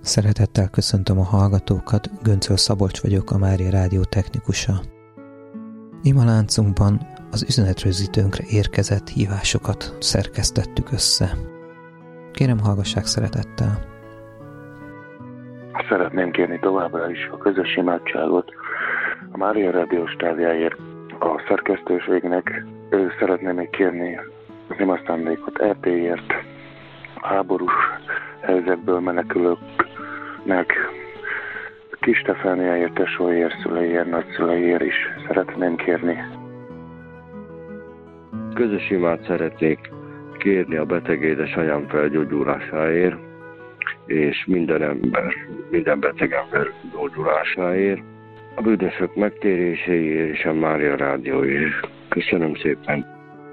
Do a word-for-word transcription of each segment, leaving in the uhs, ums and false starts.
Szeretettel köszöntöm a hallgatókat, Göncöl Szabolcs vagyok, a Mária Rádió technikusa. Imaláncunkban az üzenetrögzítőnkre érkezett hívásokat szerkesztettük össze. Kérem, hallgassák szeretettel. Szeretném kérni továbbra is a közös imádságot a Mária Rádió stábjáért, a szerkesztőségnek. Ő szeretném még kérni az imaszándékot é péért, a háborús helyzetből menekülőknek, Kis Stefániáért, tesóért, szüleiért, nagyszüleiért is szeretném kérni. Közös imát szeretnék kérni a beteg édesanyám felgyógyulásáért, és minden ember, minden beteg ember gyógyulásáért, a bűnösök megtéréséért és a Mária Rádióért. Köszönöm szépen!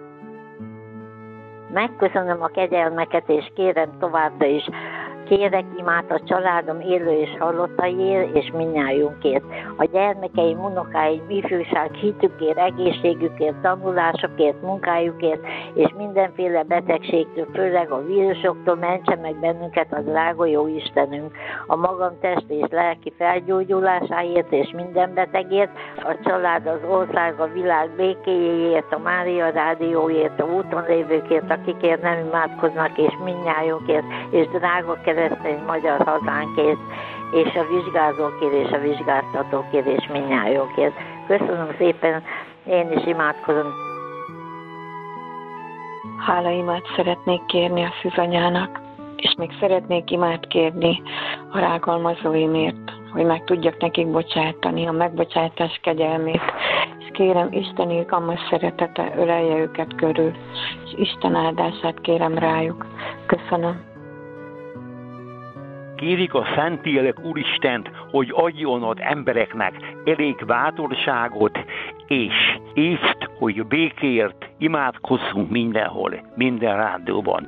Megköszönöm a kegyelmeket, és kérem továbbra is. Kérek imát a családom élő és halottaiért, és mindnyájunkért. A gyermekeim, unokáim, ifjúság hitükért, egészségükért, tanulásokért, munkájukért, és mindenféle betegségtől, főleg a vírusoktól mentse meg bennünket a drága jó Istenünk. A magam test és lelki felgyógyulásáért, és minden betegért, a család, az ország, a világ békéjéért, a Mária Rádióért, a úton lévőkért, akikért nem imádkoznak, és mindnyájunkért, és drága keresztény magyar hazánkért, és a vizsgázókért, és a vizsgáztatókért, és mindnyájunkért. Köszönöm szépen, én is imádkozom. Hálaimát szeretnék kérni a szűzanyának, és még szeretnék imát kérni a rágalmazóimért, hogy meg tudjak nekik bocsátani a megbocsátás kegyelmét, és kérem Isten irgalmas szeretete ölelje őket körül, és Isten áldását kérem rájuk. Köszönöm. Kérik a Szentlélek Úristent, hogy adjon az embereknek elég bátorságot, és észt, hogy békéért imádkozzunk mindenhol, minden rádióban.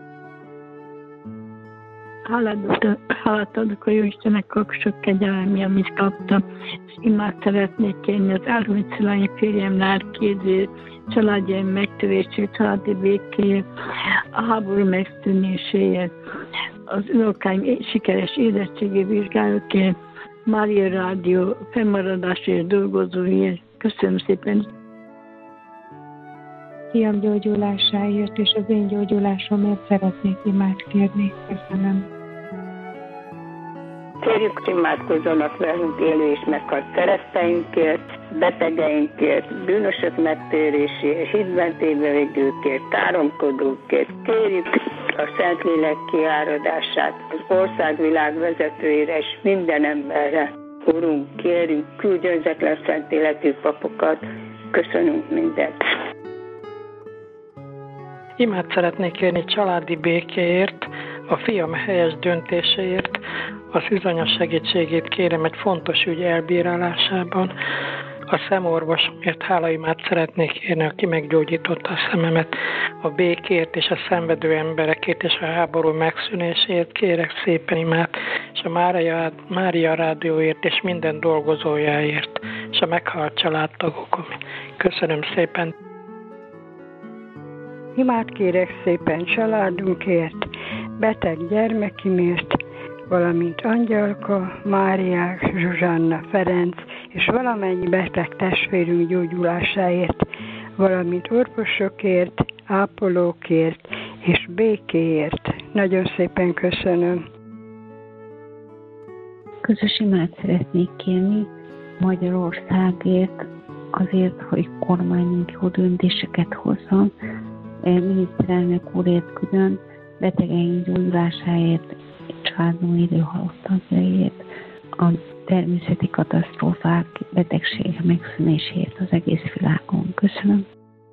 Hálát adok a jó Istennek a sok kegyelmi, amit kaptam, és imát szeretnék kérni az árványszilányi férjem lelkézért, családjaim megtörését, családi békéért, a háború megszűnéséért, az unokáim sikeres érettségi vizsgálatért, Mária Rádió fennmaradásért, dolgozóért. Köszönöm szépen! Fiam gyógyulásáért és az én gyógyulásomért szeretnék imát kérni. Köszönöm. Kérjük, imádkozzanak velünk élő és meghalt kereszteinkért, betegeinkért, bűnösök megtéréséért, hitben tévevégőkért, táromkodókért. Kérjük a Szentlélek kiáradását az országvilág vezetőire és minden emberre. Urunk, kérjük, küldj önzetlen szent életű papokat. Köszönünk mindent. Imát szeretnék kérni családi békéért, a fiam helyes döntéséért, a szűzanya segítségét kérem egy fontos ügy elbírálásában, a szemorvosomért hálaimát szeretnék kérni, aki meggyógyította a szememet, a békért és a szenvedő emberekért és a háború megszűnéséért kérek szépen imát, és a Mária, Mária Rádióért és minden dolgozójáért, és a meghalt családtagokon. Köszönöm szépen! Imát kérek szépen családunkért, beteg gyermekimért, valamint Angyalka, Máriák, Zsuzsanna, Ferenc és valamennyi beteg testvérünk gyógyulásáért, valamint orvosokért, ápolókért és békéért. Nagyon szépen köszönöm. Közös imát szeretnék kérni Magyarországért, azért, hogy kormányunk jó döntéseket hozzon, miniszterelnök úrért külön, betegeink gyógyulásáért, családunk időhalott tagjaiért, a természeti katasztrófák, betegségek megszűnéséért az egész világon. Köszönöm.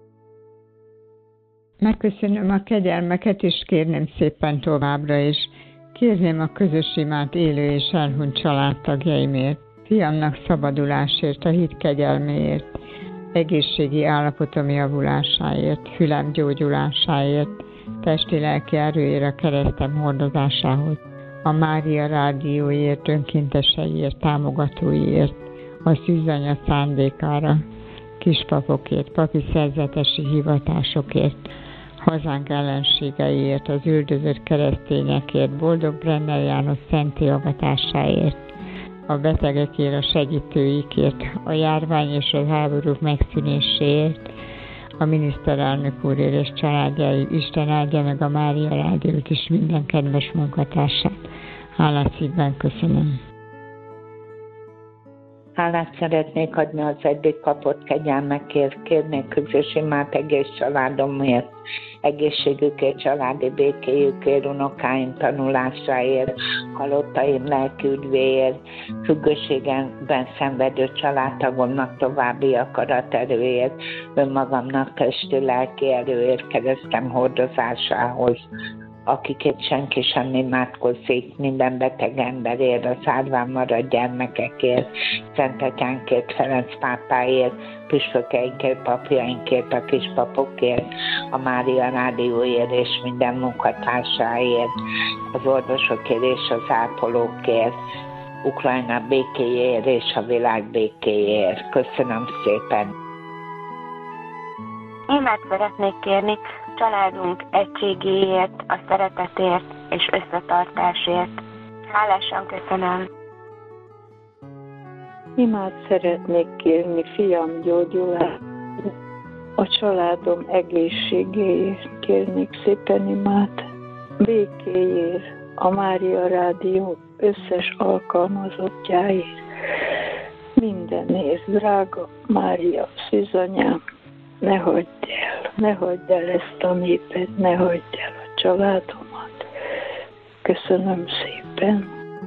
Megköszönöm a kegyelmeket, és kérném szépen továbbra is. Kérném a közös imát élő és elhunyt családtagjaimért, fiamnak szabadulásért, a hit kegyelméért, egészségi állapotom javulásáért, fülem gyógyulásáért, testi-lelki erőért, a keresztem hordozásához, a Mária Rádióért, önkénteseiért, támogatóiért, a szűzanya szándékára, kispapokért, papi szerzetesi hivatásokért, hazánk ellenségeiért, az üldözött keresztényekért, Boldog Brenner János szenti avatásáért, a betegekért, a segítőikért, a járvány és a háborúk megszűnéséért, a miniszterelnök úrért és családjáért. Isten áldja meg a Mária Rádiót és minden kedves munkatársát. Hálát szívben köszönöm. Hálát szeretnék adni az eddig kapott kegyelmekért, kérnék közös imát egész családomért, egészségükért, családi békéjükért, unokáim tanulásáért, halottaim lelki üdvéért, függőségemben szenvedő családtagomnak további akaraterőért, önmagamnak testi lelki erőért, keresztem hordozásához, akikért senki sem imádkozik, minden beteg emberért, a szárván maradt gyermekekért, Szent Atyánkért, Ferenc pápáért, püspökeinkért, papjainkért, a kispapokért, a Mária Rádióért és minden munkatársáért, az orvosokért és az ápolókért, Ukrajna békéjéért és a világ békéjéért. Köszönöm szépen! Imát szeretnék kérni családunk egységéért, a szeretetért és összetartásért. Hálásan köszönöm. Imát szeretnék kérni fiam gyógyulásáért, a családom egészségéért kérnék szépen imát, békéért, a Mária Rádió összes alkalmazottjáért, mindenért, drága Mária szűzanyám, ne hagyd el, ne hagyd el ezt a népet, ne hagyd el a családomat. Köszönöm szépen.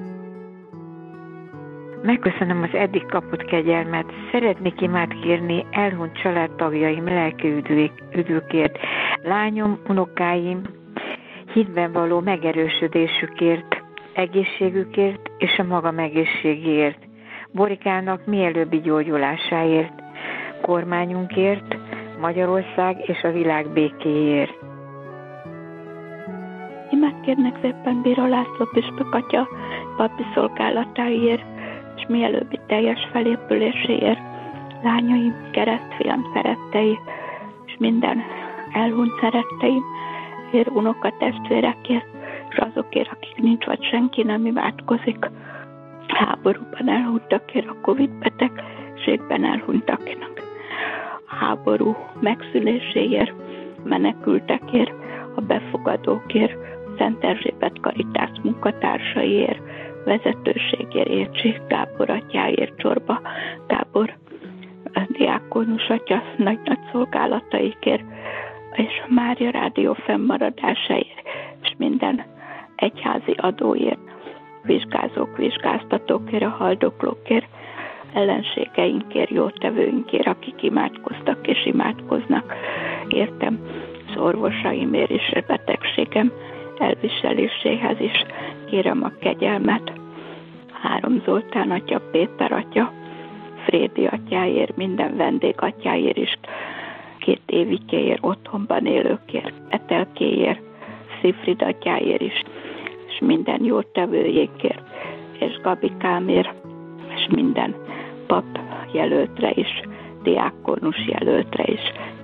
Megköszönöm az eddig kapott kegyelmet. Szeretnék imát kérni elhunyt családtagjaim lelki üdvükért, lányom, unokáim hitben való megerősödésükért, egészségükért és a magam egészségéért, Borikának mielőbbi gyógyulásáért, kormányunkért, Magyarország és a világ békéért. Imát kérnek szépen Bíró László püspök atya papi szolgálatáért, és mielőbbi teljes felépüléséért, lányaim, keresztfiam szerettei, és minden elhunyt szeretteim, ér unokatestvérekért, és azokért, akik nincs vagy senki nem imádkozik, háborúban elhunytakért, a Covid betegségben elhunytaknak, a háború megszűnéséért, menekültekért, a befogadókért, Szent Erzsébet Karitász munkatársaiért, vezetőségért, Ércsi Gábor atyáért, Csorba Gábor diákonus atya nagy-nagy szolgálataikért, és a Mária Rádió fennmaradásáért, és minden egyházi adóért, vizsgázók, vizsgáztatókért, a haldoklókért, ellenségeinkért, jótevőinkért, akik imádkoztak és imádkoznak. Értem az orvosaimért is, a betegségem elviseléséhez is kérem a kegyelmet. Három Zoltán atya, Péter atya, Frédi atyáért, minden vendégatyáért is, két Évikéért, otthonban élőkért, Etelkéért, Szifrid atyáért is, és minden jótevőjékért, és Gabikámért, és minden pap jelöltre is, diákonus jelöltre is.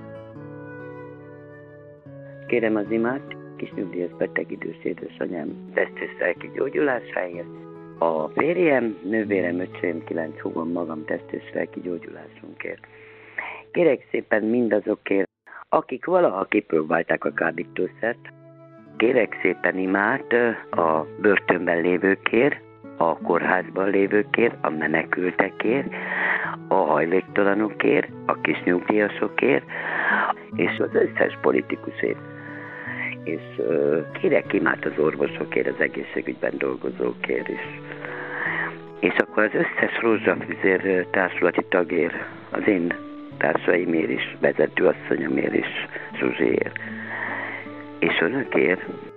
Kérem az imát kis nyugdíjas beteg idős édesanyám testes lelki gyógyulásáért, a férjem, nővérem, öcsém, kilenc húgom, magam testes lelki gyógyulásunkért. Kérek szépen mindazokért, akik valaha kipróbálták a kábítószert. Kérek szépen imát a börtönben lévőkért, a kórházban lévőkért, a menekültekért, a hajléktalanokért, a kis nyugdíjasokért, és az összes politikusért. És uh, kérek imát az orvosokért, az egészségügyben dolgozókért is. És akkor az összes Rózsafüzér társulati tagért, az én társaimért is, vezetőasszonyomért is, Zsuzsiért. És önökért?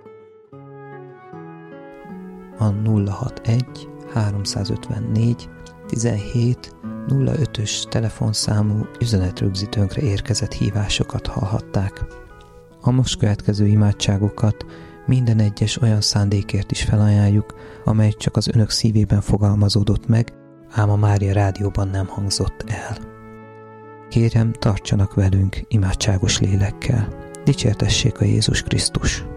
A nulla hatvanegy háromszázötvennégy tizenhét nulla ötös telefonszámú üzenetrögzítőnkre érkezett hívásokat hallhatták. A most következő imádságokat minden egyes olyan szándékért is felajánljuk, amely csak az önök szívében fogalmazódott meg, ám a Mária Rádióban nem hangzott el. Kérem, tartsanak velünk imádságos lélekkel. Dicsértessék a Jézus Krisztus!